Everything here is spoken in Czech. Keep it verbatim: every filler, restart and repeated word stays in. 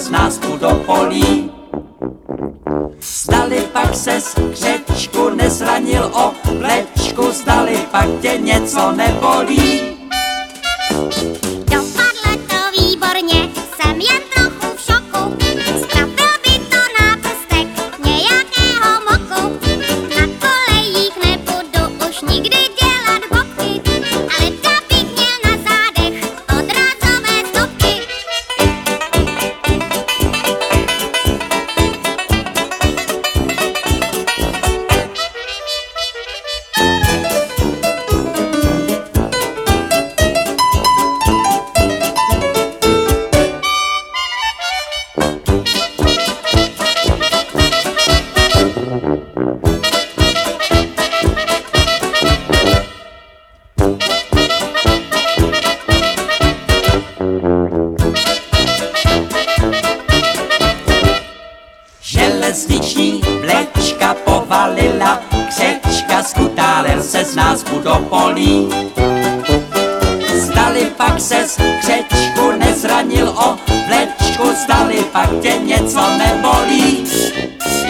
z náspu do polí. Zdali pak ses křečku nezranil o plečku, zdali pak tě něco nebolí. Dopadlo to výborně, jsem jen trochu v šoku. Strapil by to náprstek nějakého moku. Na kolejích nebudu už nikdy dělat bobky, ale dabych měl na zádech odrazové stopky. Železniční vlečka povalila křečka, skutáler se z náspu do polí. Zdali pak ses křečku nezranil o vlečku, zdali pak tě něco nebolí.